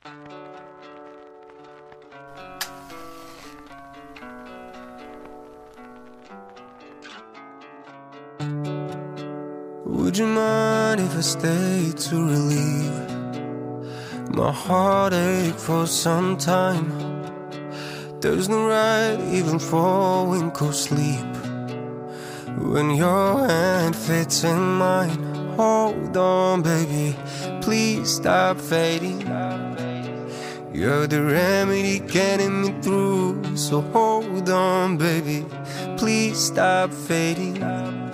Would you mind if I stayed to relieve my heartache for some time? There's no right even for wink or sleep when your hand fits in mine. Hold on, baby, please stop fading. You're the remedy getting me through. So hold on, baby, please stop fading.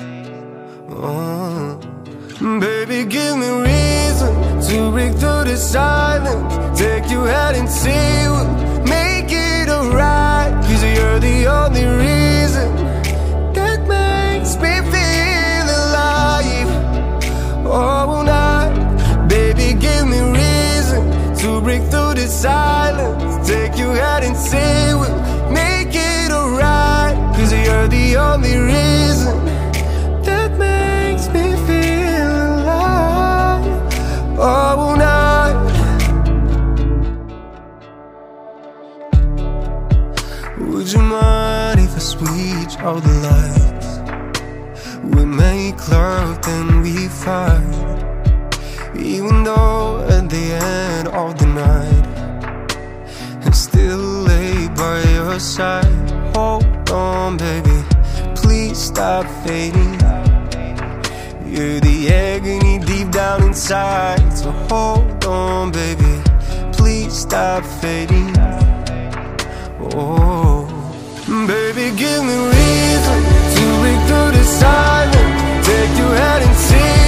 Oh. Baby, give me reason to break through the silence. Take your hand and say we'll make it alright. 'Cause you're the only reason that makes me feel alive all night. Baby, give me reason to break through the silence. Take your hand and say we'll make it alright. 'Cause you're the only reason that makes me feel alive all night. Would you mind if I switch all the lights? We make love, then we fight. Even though at the end of the night I still lay by your side. Hold on, baby, please stop fading. You're the agony deep down inside. So hold on, baby, please stop fading. Oh, baby, give me reason to break through the silence. Take your hand and say